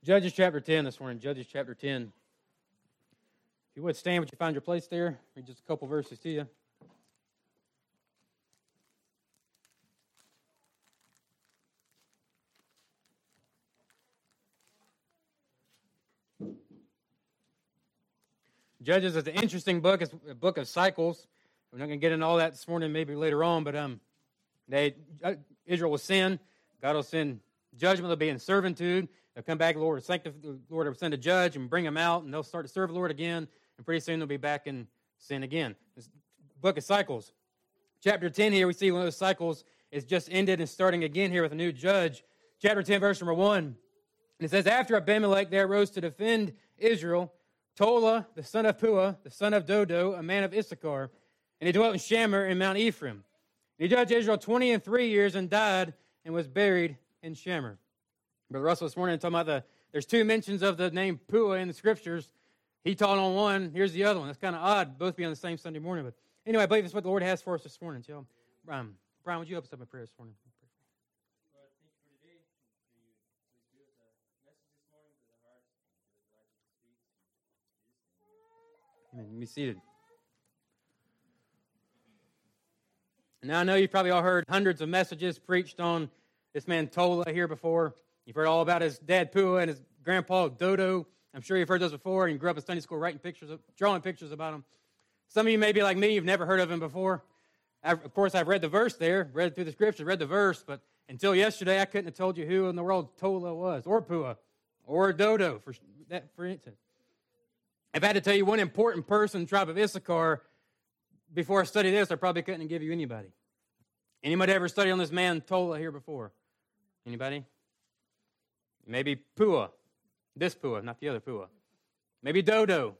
Judges chapter 10 this morning, Judges chapter 10. If you would stand, would you find your place there? Read just a couple verses to you. Judges is an interesting book. It's a book of cycles. We're not going to get into all that this morning, maybe later on, but Israel will sin. God will send judgment. They'll be in servitude. They'll come back. The Lord will send a judge and bring them out, and they'll start to serve the Lord again, and pretty soon they'll be back in sin again. This book of cycles. Chapter 10 here, we see one of those cycles is just ended and starting again here with a new judge. Chapter 10, verse number 1. And it says, After Abimelech there arose to defend Israel, Tola, the son of Puah, the son of Dodo, a man of Issachar, and he dwelt in Shamir in Mount Ephraim. And he judged Israel 23 years and died and was buried in Shamir. Brother Russell this morning talking about there's two mentions of the name Puah in the scriptures. He taught on one, here's the other one. That's kind of odd, both be on the same Sunday morning. But anyway, I believe that's what the Lord has for us this morning. So, Brian, would you open us up in prayer this morning? Lord, thank you for today. Please be with the message this morning, to the hearts, to the lives of the speech. Amen. You be seated. Now, I know you've probably all heard hundreds of messages preached on this man Tola here before. You've heard all about his dad Puah and his grandpa Dodo. I'm sure you've heard those before, and you grew up in Sunday school drawing pictures about him. Some of you may be like me, you've never heard of him before. Of course, I've read the verse there, read through the scripture, read the verse, but until yesterday, I couldn't have told you who in the world Tola was, or Puah, or Dodo, for instance. If I had to tell you one important person in the tribe of Issachar, before I studied this, I probably couldn't give you anybody. Anybody ever studied on this man Tola here before? Anybody? Maybe Puah. This Puah, not the other Puah. Maybe Dodo.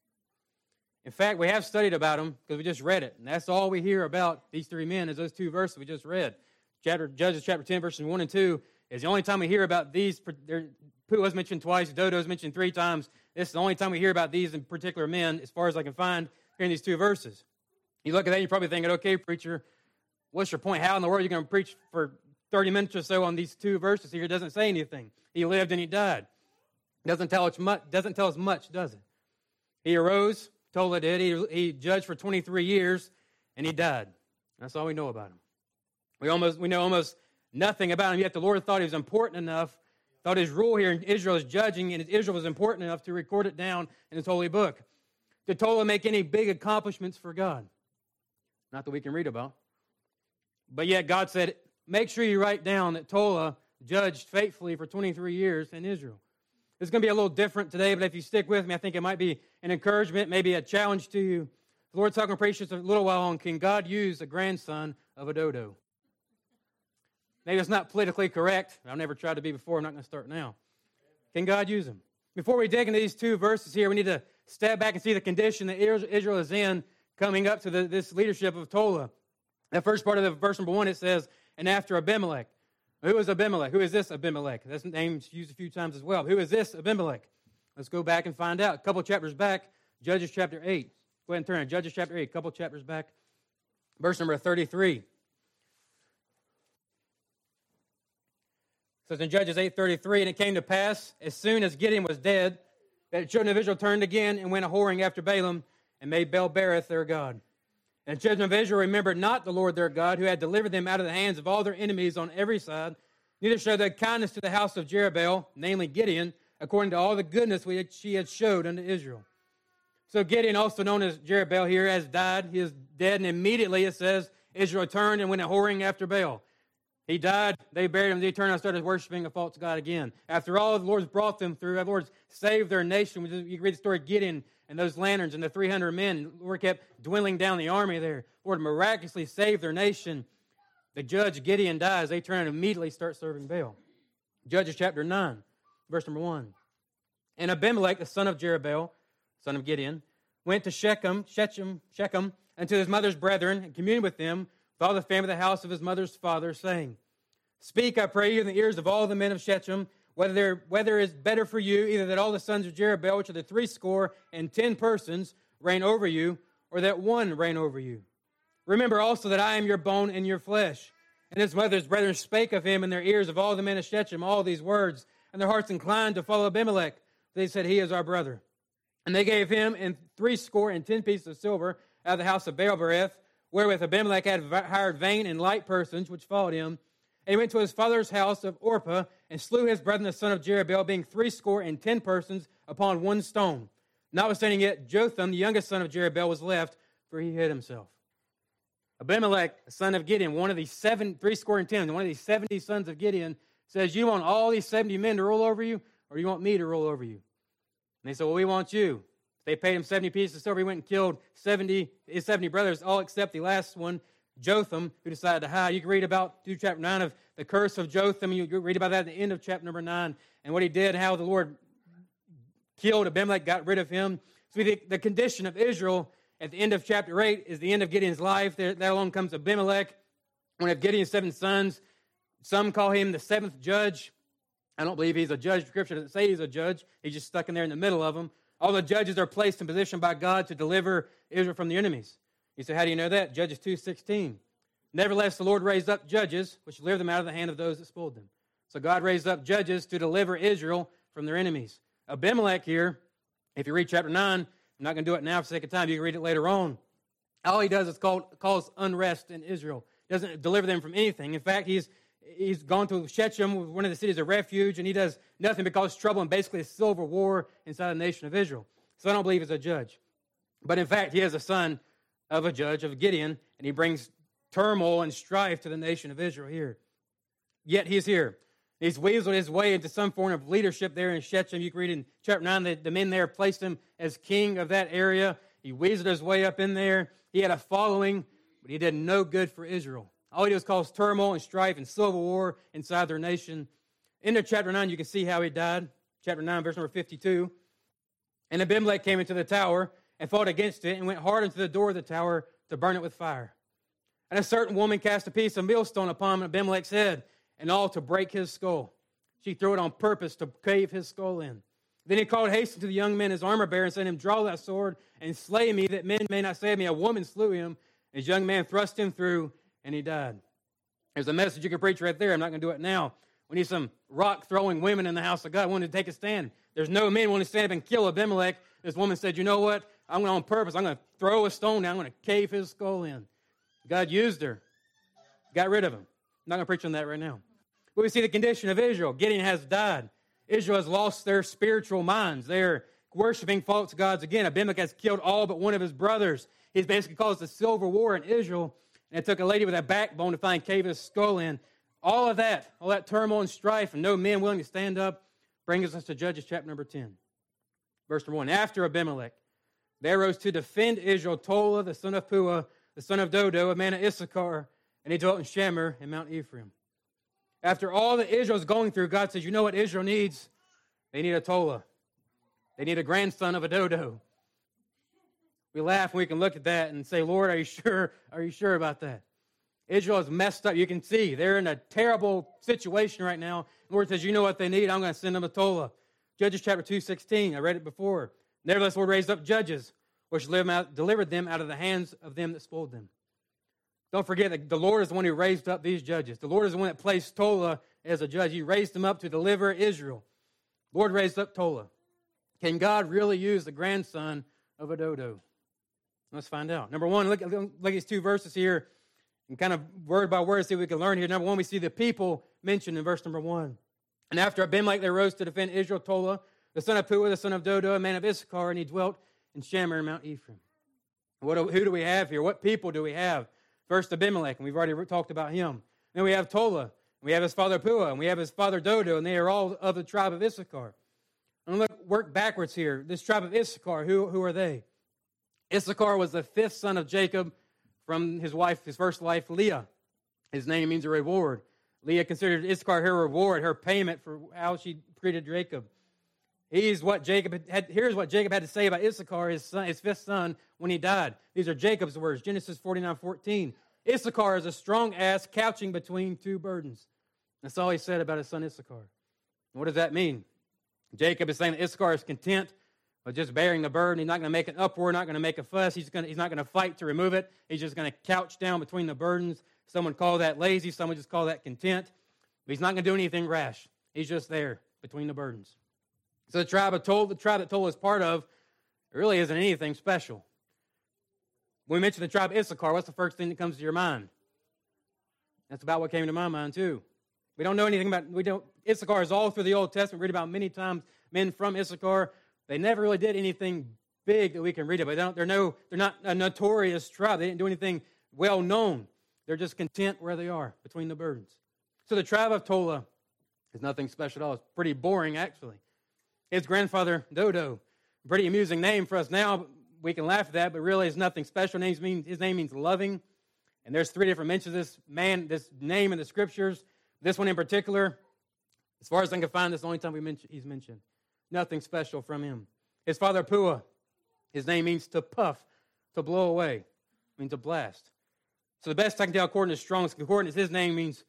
In fact, we have studied about them because we just read it. And that's all we hear about these three men is those two verses we just read. Judges chapter 10, verses 1 and 2 is the only time we hear about these. Puah's mentioned twice. Dodo's mentioned 3 times. This is the only time we hear about these in particular men, as far as I can find, here in these 2 verses. You look at that and you're probably thinking, okay, preacher, what's your point? How in the world are you going to preach for 30 minutes or so on these 2 verses here? It doesn't say anything. He lived and he died. Doesn't tell us much, does it? He arose, Tola did. He judged for 23 years, and he died. That's all we know about him. We know almost nothing about him, yet the Lord thought he was important enough, thought his rule here in Israel is judging, and Israel was important enough to record it down in his holy book. Did Tola make any big accomplishments for God? Not that we can read about. But yet God said, make sure you write down that Tola judged faithfully for 23 years in Israel. It's going to be a little different today, but if you stick with me, I think it might be an encouragement, maybe a challenge to you. The Lord's talking to preach just a little while on, can God use a grandson of a dodo? Maybe it's not politically correct. I've never tried to be before. I'm not going to start now. Can God use him? Before we dig into these 2 verses here, we need to step back and see the condition that Israel is in coming up to this leadership of Tola. That first part of the verse number 1, it says, and after Abimelech. Who is Abimelech? Who is this Abimelech? That's name's used a few times as well. Who is this Abimelech? Let's go back and find out. A couple chapters back, Judges chapter 8. Go ahead and turn to Judges chapter 8, a couple chapters back. Verse number 33. It says in Judges 8:33, and it came to pass, as soon as Gideon was dead, that the children of Israel turned again and went a-whoring after Balaam and made Baal-berith their god. And the children of Israel remembered not the Lord their God, who had delivered them out of the hands of all their enemies on every side, neither showed they kindness to the house of Jerubbaal, namely Gideon, according to all the goodness which he had showed unto Israel. So Gideon, also known as Jerubbaal here, has died. He is dead, and immediately it says Israel turned and went a-whoring after Baal. He died, they buried him, they turned and started worshiping a false god again. After all the Lord's brought them through, the Lord's saved their nation. You read the story of Gideon and those lanterns and the 300 men. The Lord kept dwindling down the army there. The Lord miraculously saved their nation. The judge Gideon dies. They turn and immediately start serving Baal. Judges chapter 9, verse number 1. And Abimelech, the son of Jerubbaal, son of Gideon, went to Shechem, and to his mother's brethren, and communed with them, with all the family of the house of his mother's father, saying, Speak, I pray you, in the ears of all the men of Shechem, whether it is better for you, either that all the sons of Jerubbaal, which are the 70 persons, reign over you, or that one reign over you. Remember also that I am your bone and your flesh. And his mother's brethren spake of him in their ears of all the men of Shechem all these words. and their hearts inclined to follow Abimelech. They said, he is our brother. And they gave him 70 pieces of silver out of the house of Baal-berith, wherewith Abimelech had hired vain and light persons, which followed him. And he went to his father's house of Orpah, and slew his brethren the son of Jerubbaal, being 70 persons upon one stone. Notwithstanding yet, Jotham, the youngest son of Jerubbaal, was left, for he hid himself. Abimelech, the son of Gideon, one of these 70 sons of Gideon, says, you want all these 70 men to rule over you, or you want me to rule over you? And they said, well, we want you. They paid him 70 pieces of silver. He went and killed his 70 brothers, all except the last one, Jotham, who decided to hide. You can read about, through chapter 9, of the curse of Jotham. You read about that at the end of chapter number 9, and what he did, how the Lord killed Abimelech, got rid of him. So the condition of Israel at the end of chapter 8 is the end of Gideon's life. There along comes Abimelech, one of Gideon's 7 sons. Some call him the 7th judge. I don't believe he's a judge. Scripture doesn't say he's a judge. He's just stuck in there in the middle of them. All the judges are placed in position by God to deliver Israel from the enemies. You say, how do you know that? Judges 2:16. Nevertheless, the Lord raised up judges, which delivered them out of the hand of those that spoiled them. So God raised up judges to deliver Israel from their enemies. Abimelech here, if you read chapter 9, I'm not going to do it now for the sake of time. You can read it later on. All he does is cause unrest in Israel. He doesn't deliver them from anything. In fact, he's gone to Shechem, one of the cities of refuge, and he does nothing but cause trouble and basically a civil war inside the nation of Israel. So I don't believe he's a judge. But in fact, he is a son of a judge, of Gideon, and he brings turmoil and strife to the nation of Israel here. Yet he's here. He's weaseled his way into some form of leadership there in Shechem. You can read in chapter 9 that the men there placed him as king of that area. He weaseled his way up in there. He had a following, but he did no good for Israel. All he did was cause turmoil and strife and civil war inside their nation. Into chapter 9, you can see how he died. Chapter 9, verse number 52. And Abimelech came into the tower and fought against it and went hard into the door of the tower to burn it with fire. And a certain woman cast a piece of millstone upon Abimelech's head, and all to break his skull. She threw it on purpose to cave his skull in. Then he called haste to the young men, his armor bearer, and said to him, draw that sword and slay me, that men may not say of me, a woman slew him. His young man thrust him through, and he died. There's a message you can preach right there. I'm not going to do it now. We need some rock-throwing women in the house of God wanting to take a stand. There's no men willing to stand up and kill Abimelech. This woman said, you know what? I'm going on purpose. I'm going to throw a stone down. I'm going to cave his skull in. God used her. Got rid of him. I'm not going to preach on that right now. But we see the condition of Israel. Gideon has died. Israel has lost their spiritual minds. They're worshiping false gods again. Abimelech has killed all but one of his brothers. He's basically caused a civil war in Israel. And it took a lady with a backbone to find cave his skull in. All that turmoil and strife, and no men willing to stand up, brings us to Judges chapter number 10. Verse number 1. After Abimelech, there arose to defend Israel Tola, the son of Puah, the son of Dodo, a man of Issachar, and he dwelt in Shamir in Mount Ephraim. After all that Israel is going through, God says, you know what Israel needs? They need a Tola. They need a grandson of a Dodo. We laugh and we can look at that and say, Lord, are you sure? Are you sure about that? Israel is messed up. You can see they're in a terrible situation right now. The Lord says, you know what they need? I'm going to send them a Tola. Judges chapter 2:16. I read it before. Nevertheless, the Lord raised up judges, which delivered them out of the hands of them that spoiled them. Don't forget that the Lord is the one who raised up these judges. The Lord is the one that placed Tola as a judge. He raised him up to deliver Israel. The Lord raised up Tola. Can God really use the grandson of a Dodo? Let's find out. Number one, look at these two verses here and kind of word by word see what we can learn here. Number one, we see the people mentioned in verse number 1. And after Abimelech, there rose to defend Israel Tola, the son of Puah, the son of Dodo, a man of Issachar, and he dwelt in Shamir in Mount Ephraim. Who do we have here? What people do we have? First, Abimelech, and we've already talked about him. Then we have Tola, and we have his father Puah, and we have his father Dodo, and they are all of the tribe of Issachar. And work backwards here. This tribe of Issachar, who are they? Issachar was the 5th son of Jacob from his first wife, Leah. His name means a reward. Leah considered Issachar her reward, her payment for how she treated Jacob. Here's what Jacob had to say about Issachar, his 5th son, when he died. These are Jacob's words, Genesis 49:14. Issachar is a strong ass couching between two burdens. That's all he said about his son Issachar. What does that mean? Jacob is saying that Issachar is content with just bearing the burden. He's not going to make an uproar, not going to make a fuss. He's not going to fight to remove it. He's just going to couch down between the burdens. Someone call that lazy. Someone just call that content. But he's not going to do anything rash. He's just there, between the burdens. So the tribe that Tola is part of, really isn't anything special. When we mention the tribe Issachar, what's the first thing that comes to your mind? That's about what came to my mind too. We don't know anything about, Issachar is all through the Old Testament. We read about many times men from Issachar. They never really did anything big that we can read about. They're not a notorious tribe. They didn't do anything well known. They're just content where they are between the burdens. So the tribe of Tola is nothing special at all. It's pretty boring, actually. His grandfather, Dodo, pretty amusing name for us now. We can laugh at that, but really it's nothing special. His name means loving. And there's 3 different mentions of this name in the scriptures. This one in particular, as far as I can find, this is the only time he's mentioned. Nothing special from him. His father, Pua, his name means to puff, to blow away, means to blast. So the best I can tell, according to Strong's Concordance, his name means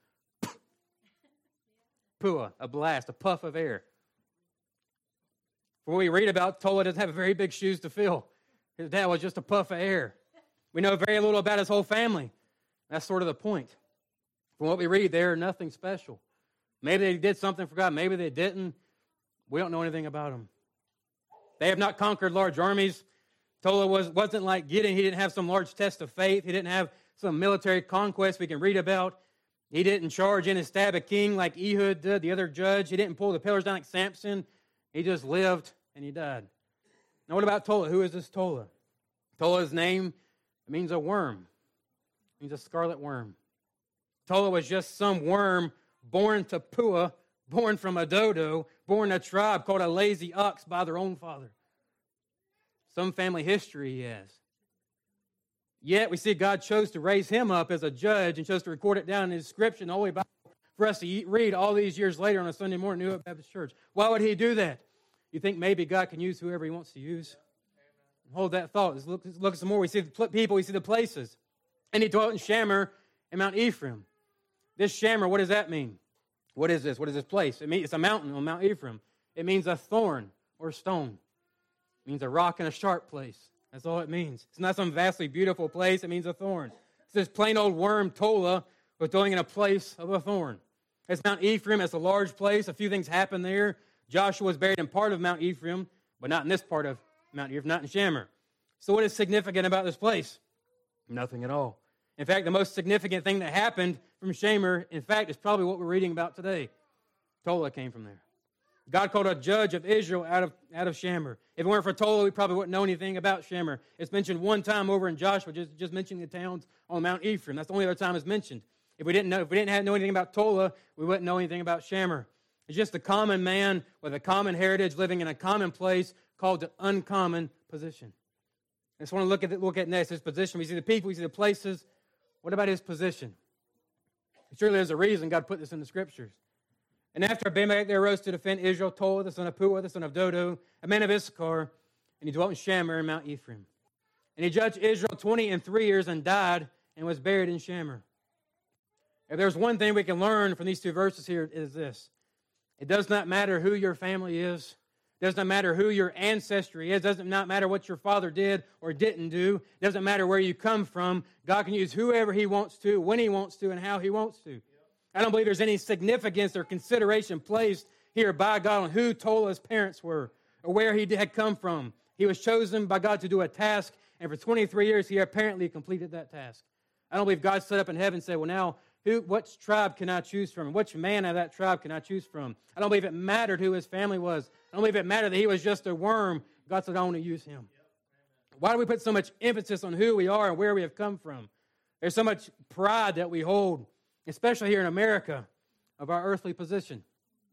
Pua, a blast, a puff of air. For what we read about, Tola doesn't have very big shoes to fill. His dad was just a puff of air. We know very little about his whole family. That's sort of the point. From what we read there, nothing special. Maybe they did something for God. Maybe they didn't. We don't know anything about them. They have not conquered large armies. Tola wasn't like Gideon. He didn't have some large test of faith. He didn't have some military conquest we can read about. He didn't charge in and stab a king like Ehud did, the other judge. He didn't pull the pillars down like Samson. He just lived and he died. Now what about Tola? Who is this Tola? Tola's name means a worm. It means a scarlet worm. Tola was just some worm born to Pua, born from a dodo, born a tribe called a lazy ox by their own father. Some family history he has. Yet we see God chose to raise him up as a judge and chose to record it down in his scripture, the Holy Bible, for us to read all these years later on a Sunday morning at New Hope Baptist Church. Why would he do that? You think maybe God can use whoever he wants to use? Hold that thought. Let's look some more. We see the people, we see the places. And he dwelt in Shamir and Mount Ephraim. This Shamir, what does that mean? What is this? What is this place? It's a mountain on Mount Ephraim. It means a thorn or stone. It means a rock and a sharp place. That's all it means. It's not some vastly beautiful place. It means a thorn. It's this plain old worm, Tola, was dwelling in a place of a thorn. It's Mount Ephraim. It's a large place. A few things happened there. Joshua was buried in part of Mount Ephraim, but not in this part of Mount Ephraim, not in Shamir. So what is significant about this place? Nothing at all. In fact, the most significant thing that happened from Shamir, in fact, is probably what we're reading about today. Tola came from there. God called a judge of Israel out of Shamir. If it weren't for Tola, we probably wouldn't know anything about Shamir. It's mentioned one time over in Joshua, just mentioning the towns on Mount Ephraim. That's the only other time it's mentioned. If we didn't know anything about Tola, we wouldn't know anything about Shamir. It's just a common man with a common heritage living in a common place called the uncommon position. I just want to look at next his position. We see the people, we see the places. What about his position? Surely there's a reason God put this in the scriptures. And after Abimelech there arose to defend Israel, Tola, the son of Pua, the son of Dodo, a man of Issachar, and he dwelt in Shamir in Mount Ephraim. And he judged Israel 23 years and died and was buried in Shamir. If there's one thing we can learn from these 2 verses here, it is this. It does not matter who your family is. It does not matter who your ancestry is. It does not matter what your father did or didn't do. It doesn't matter where you come from. God can use whoever he wants to, when he wants to, and how he wants to. I don't believe there's any significance or consideration placed here by God on who Tola's parents were or where he had come from. He was chosen by God to do a task, and for 23 years he apparently completed that task. I don't believe God set up in heaven and said, well, now, what tribe can I choose from? Which man of that tribe can I choose from? I don't believe it mattered who his family was. I don't believe it mattered that he was just a worm. God said, I want to use him. Why do we put so much emphasis on who we are and where we have come from? There's so much pride that we hold, especially here in America, of our earthly position.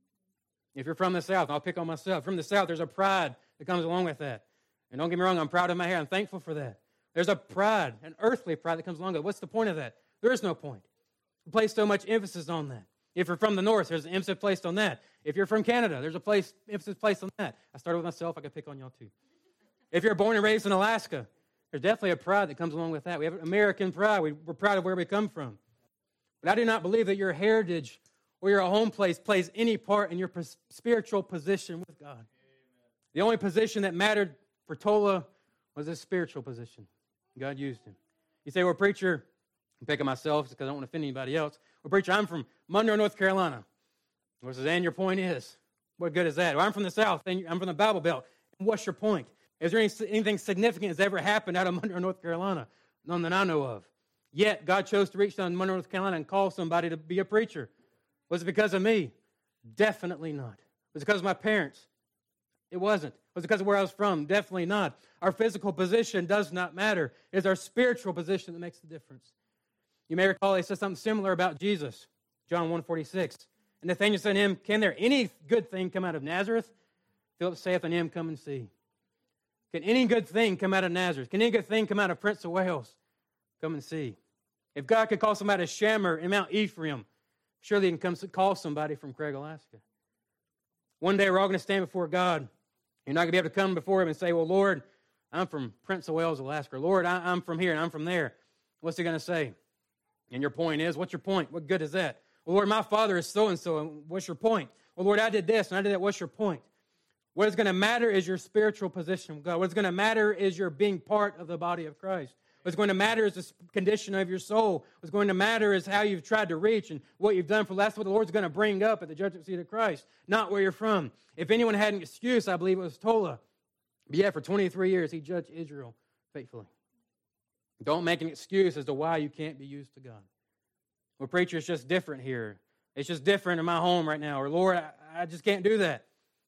If you're from the South, I'll pick on myself. From the South, there's a pride that comes along with that. And don't get me wrong, I'm proud of my hair. I'm thankful for that. There's a pride, an earthly pride that comes along with it. What's the point of that? There is no point. We place so much emphasis on that. If you're from the North, there's an emphasis placed on that. If you're from Canada, there's emphasis placed on that. I started with myself. I could pick on y'all too. If you're born and raised in Alaska, there's definitely a pride that comes along with that. We have American pride. We're proud of where we come from. But I do not believe that your heritage or your home place plays any part in your spiritual position with God. Amen. The only position that mattered for Tola was his spiritual position. God used him. You say, well, preacher, I'm picking myself because I don't want to offend anybody else. Well, preacher, I'm from Monroe, North Carolina. Well, Suzanne, your point is, What good is that? Well, I'm from the South, and I'm from the Bible Belt. What's your point? Is there anything significant that's ever happened out of Monroe, North Carolina? None that I know of. Yet, God chose to reach down to Monroe, North Carolina and call somebody to be a preacher. Was it because of me? Definitely not. Was it because of my parents? It wasn't. Was it because of where I was from? Definitely not. Our physical position does not matter. It's our spiritual position that makes the difference. You may recall he said something similar about Jesus, John 1:46. And Nathanael said to him, can there any good thing come out of Nazareth? Philip saith unto him, come and see. Can any good thing come out of Nazareth? Can any good thing come out of Prince of Wales? Come and see. If God could call somebody of Shamir in Mount Ephraim, surely he can come call somebody from Craig, Alaska. One day we're all going to stand before God. You're not going to be able to come before him and say, well, Lord, I'm from Prince of Wales, Alaska. Or, Lord, I'm from here and I'm from there. What's he going to say? And your point is, what's your point? What good is that? Well, Lord, my father is so-and-so. And what's your point? Well, Lord, I did this and I did that. What's your point? What is going to matter is your spiritual position with God. What's going to matter is your being part of the body of Christ. What's going to matter is the condition of your soul. What's going to matter is how you've tried to reach and what you've done. That's what the Lord's going to bring up at the judgment seat of Christ, not where you're from. If anyone had an excuse, I believe it was Tola. But yet for 23 years, he judged Israel faithfully. Don't make an excuse as to why you can't be used to God. Well, preacher, it's just different here. It's just different in my home right now. Or, Lord, I just can't do that.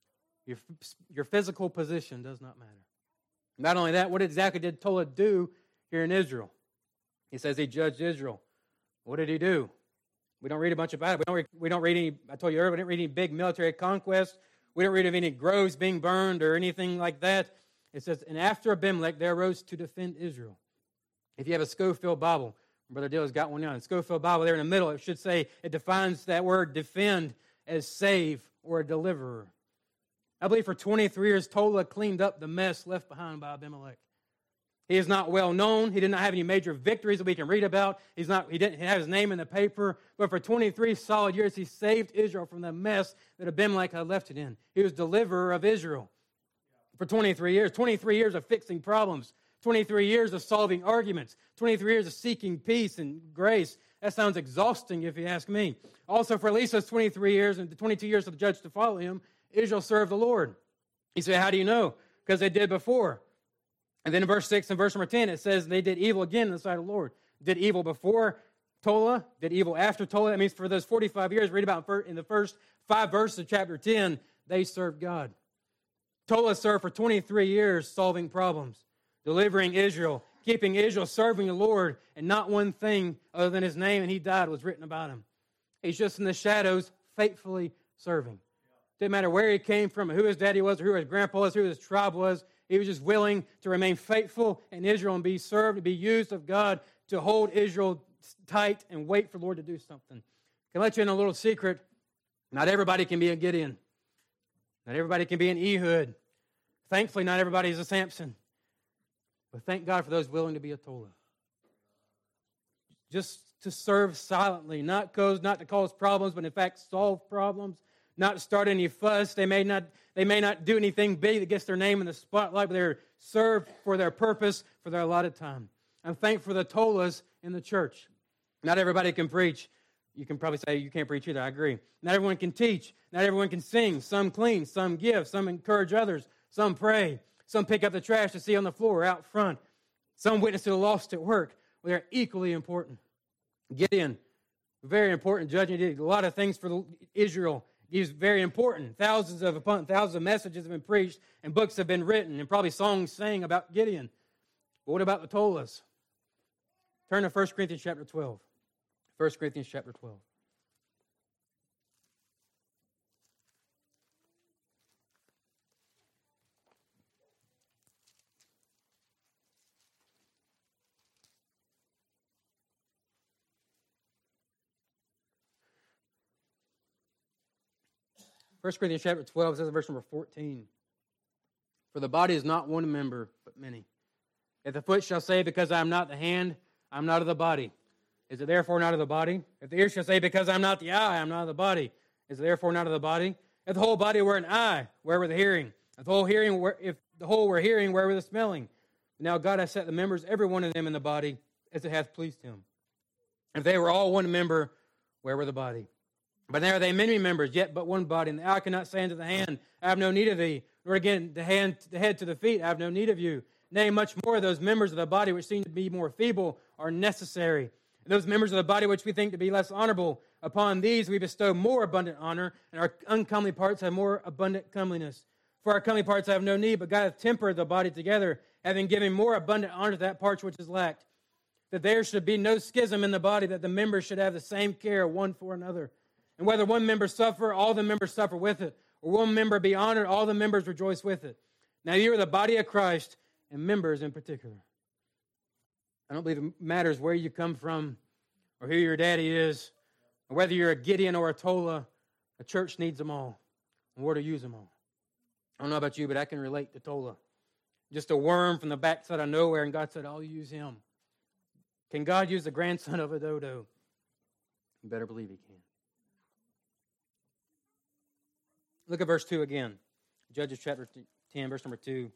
Your physical position does not matter. Not only that, what exactly did Tola do here in Israel? He says he judged Israel. What did he do? We don't read a bunch about it. We don't read any, I told you earlier, we didn't read any big military conquest. We don't read of any groves being burned or anything like that. It says, and after Abimelech, there arose to defend Israel. If you have a Schofield Bible, Brother Dill's got one now. In Schofield Bible there in the middle, it should say, it defines that word defend as save or a deliverer. I believe for 23 years, Tola cleaned up the mess left behind by Abimelech. He is not well known. He did not have any major victories that we can read about. He didn't have his name in the paper. But for 23 solid years, he saved Israel from the mess that Abimelech had left it in. He was deliverer of Israel for 23 years. 23 years of fixing problems. 23 years of solving arguments. 23 years of seeking peace and grace. That sounds exhausting if you ask me. Also, for at least those 23 years and the 22 years of the judge to follow him, Israel served the Lord. You say, how do you know? Because they did before. And then in verse 6 and verse number 10, it says they did evil again in the sight of the Lord. Did evil before Tola, did evil after Tola. That means for those 45 years, read about in the first 5 verses of chapter 10, they served God. Tola served for 23 years solving problems, delivering Israel, keeping Israel serving the Lord, and not one thing other than his name, and he died, was written about him. He's just in the shadows, faithfully serving. Didn't matter where he came from, who his daddy was, or who his grandpa was, who his tribe was. He was just willing to remain faithful in Israel and be served, to be used of God to hold Israel tight and wait for the Lord to do something. Can I let you in a little secret? Not everybody can be a Gideon. Not everybody can be an Ehud. Thankfully, not everybody is a Samson. But thank God for those willing to be a Tola. Just to serve silently, not to cause problems, but in fact solve problems. Not to start any fuss. They may not do anything big that gets their name in the spotlight, but they're served for their purpose, for their allotted time. I'm thankful for the Tolas in the church. Not everybody can preach. You can probably say you can't preach either. I agree. Not everyone can teach. Not everyone can sing. Some clean. Some give. Some encourage others. Some pray. Some pick up the trash to see on the floor out front. Some witness to the lost at work. Well, they're equally important. Gideon, very important judge. He did a lot of things for Israel. He's very important. Thousands of messages have been preached and books have been written and probably songs sang about Gideon. But what about the Tolas? Turn to 1 Corinthians chapter 12. 1 Corinthians chapter 12. First Corinthians chapter 12 says in verse number 14, for the body is not one member, but many. If the foot shall say, because I am not the hand, I am not of the body, is it therefore not of the body? If the ear shall say, because I am not the eye, I am not of the body, is it therefore not of the body? If the whole body were an eye, where were the hearing? If the whole were hearing, where were the smelling? Now God hath set the members, every one of them in the body, as it hath pleased him. If they were all one member, where were the body? But there are they many members, yet but one body. And the eye cannot say unto the hand, I have no need of thee. Nor again the head to the feet, I have no need of you. Nay, much more, those members of the body which seem to be more feeble are necessary. And those members of the body which we think to be less honorable, upon these we bestow more abundant honor, and our uncomely parts have more abundant comeliness. For our comely parts have no need, but God hath tempered the body together, having given more abundant honor to that part which is lacked, that there should be no schism in the body, that the members should have the same care one for another. And whether one member suffer, all the members suffer with it. Or one member be honored, all the members rejoice with it. Now you are the body of Christ, and members in particular. I don't believe it matters where you come from, or who your daddy is, or whether you're a Gideon or a Tola. A church needs them all, and we're to use them all. I don't know about you, but I can relate to Tola. Just a worm from the backside of nowhere, and God said, I'll use him. Can God use the grandson of a dodo? You better believe he can. Look at verse 2 again. Judges chapter 10, verse number 2.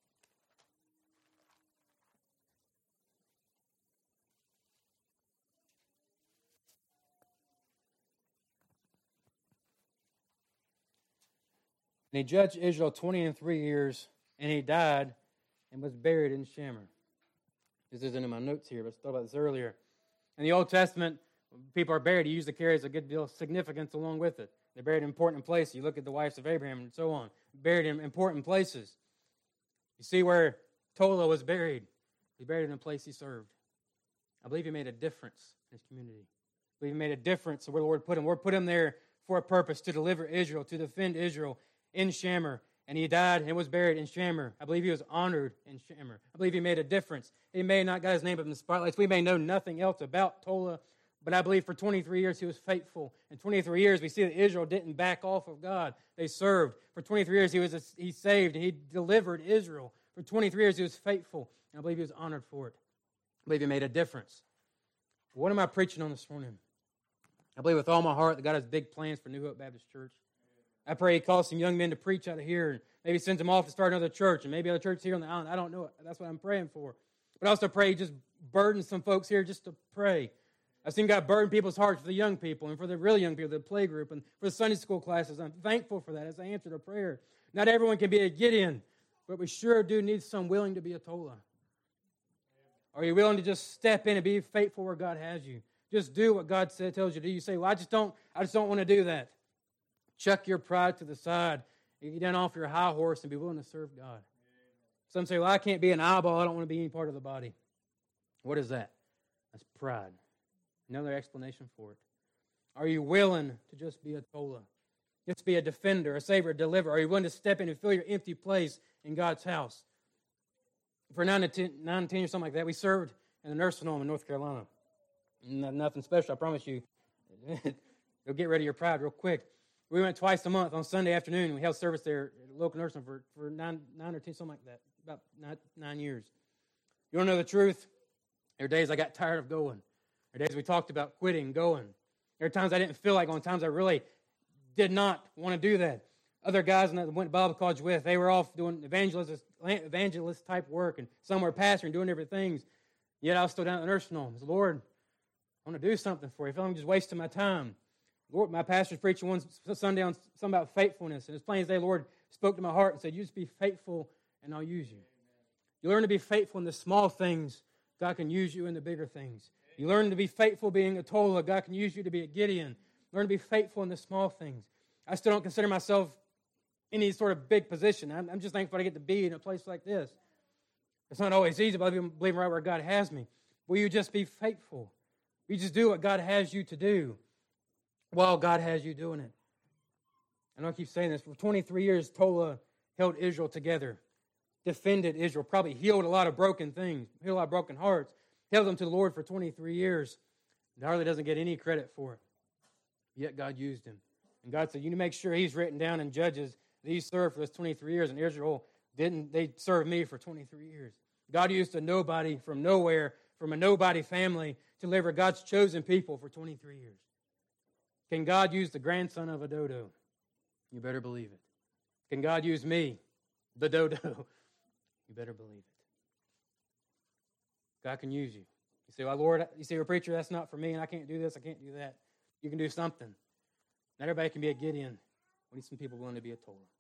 And he judged Israel 23 years, and he died and was buried in Shamir. This isn't in my notes here, but I thought about this earlier. In the Old Testament, when people are buried, he usually carries a good deal of significance along with it. They're buried in important places. You look at the wives of Abraham and so on. Buried in important places. You see where Tola was buried. He buried in a place he served. I believe he made a difference in his community. I believe he made a difference where the Lord put him. The Lord put him there for a purpose, to deliver Israel, to defend Israel in Shamir. And he died and was buried in Shamir. I believe he was honored in Shamir. I believe he made a difference. He may not got his name up in the spotlights. We may know nothing else about Tola, but I believe for 23 years he was faithful. In 23 years, we see that Israel didn't back off of God. They served. For 23 years, he saved and he delivered Israel. For 23 years, he was faithful. And I believe he was honored for it. I believe he made a difference. What am I preaching on this morning? I believe with all my heart that God has big plans for New Hope Baptist Church. I pray he calls some young men to preach out of here, and maybe sends them off to start another church, and maybe other churches here on the island. I don't know. That's what I'm praying for. But I also pray he just burdens some folks here just to pray. I've seen God burden people's hearts for the young people and for the really young people, the play group, and for the Sunday school classes. I'm thankful for that as I answer the prayer. Not everyone can be a Gideon, but we sure do need some willing to be a Tola. Are you willing to just step in and be faithful where God has you? Just do what God tells you to do. You say, well, I just don't want to do that. Chuck your pride to the side and get down off your high horse and be willing to serve God. Some say, well, I can't be an eyeball. I don't want to be any part of the body. What is that? That's pride. Another explanation for it. Are you willing to just be a Tola? Just be a defender, a savior, a deliverer? Are you willing to step in and fill your empty place in God's house? For 9 to 10 years, something like that, we served in a nursing home in North Carolina. Nothing special, I promise you. You'll get rid of your pride real quick. We went twice a month on Sunday afternoon. We held service there at a local nursing home for 9 or 10, something like that, about 9 years. You want to know the truth? There were days I got tired of going. There were days we talked about quitting, going. There were times I didn't feel like going, times I really did not want to do that. Other guys that went to Bible college with, they were off doing evangelist type work, and some were pastoring, doing different things. Yet I was still down at the nursing home. I said, Lord, I want to do something for you. I feel like I'm just wasting my time. Lord, my pastor's preaching one Sunday on something about faithfulness. And as plain as day, Lord spoke to my heart and said, you just be faithful and I'll use you. You learn to be faithful in the small things, God can use you in the bigger things. You learn to be faithful being a Tola, God can use you to be a Gideon. Learn to be faithful in the small things. I still don't consider myself in any sort of big position. I'm just thankful I get to be in a place like this. It's not always easy, but I believe right where God has me. Will you just be faithful? Will you just do what God has you to do while God has you doing it? I know I keep saying this. For 23 years, Tola held Israel together, defended Israel, probably healed a lot of broken things, healed a lot of broken hearts, held them to the Lord for 23 years. And hardly doesn't get any credit for it. Yet God used him. And God said, you need to make sure he's written down in Judges that he served for those 23 years, and Israel didn't. They served me for 23 years. God used a nobody from nowhere, from a nobody family, to deliver God's chosen people for 23 years. Can God use the grandson of a dodo? You better believe it. Can God use me, the dodo? You better believe it. God can use you. You say, well, Lord, you say, well, preacher, that's not for me, and I can't do this, I can't do that. You can do something. Not everybody can be a Gideon. We need some people willing to be a Tola.